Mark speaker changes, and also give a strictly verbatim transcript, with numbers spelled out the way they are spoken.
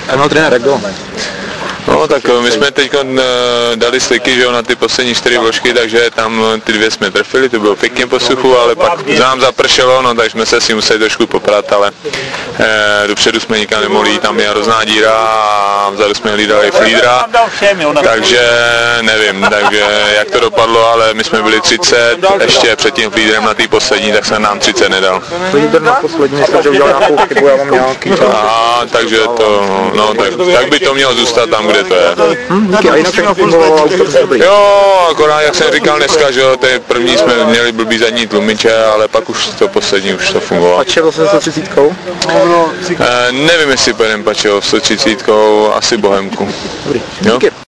Speaker 1: A no trenér, jak bylo?
Speaker 2: No tak my jsme teď dali sliky, že jo, na ty poslední čtyři vložky, takže tam ty dvě jsme trefili, to bylo pěkně po suchu, ale pak nám zapršelo, no takže jsme se si museli trošku poprat, ale eh, dopředu jsme nikam nemohli jít, tam je hrozná díra a vzadu jsme hlídali flídra, takže nevím, takže jak to dopadlo, ale my jsme byli třicet, ještě před tím flídrem na té poslední, tak se nám třicet nedal.
Speaker 1: Flídr na poslední, myslím, že udělal nějakou chybu, já mám nějaký čas.
Speaker 2: A takže to, no tak, tak by to mělo zůstat tam, kde to je.
Speaker 1: Hmm, díky, a jinak všechno fungovalo a už to dobrý.
Speaker 2: Jo, akorát jak jsem říkal dneska, že jo, ty první jsme měli blbý zadní tlumiče, ale pak už to poslední už to fungovalo.
Speaker 1: Pačevo se sto třicítkou?
Speaker 2: E, nevím, jestli pojedeme Pačevo sto třicítkou, asi Bohemku.
Speaker 1: Dobrý,
Speaker 2: jo?
Speaker 1: díky.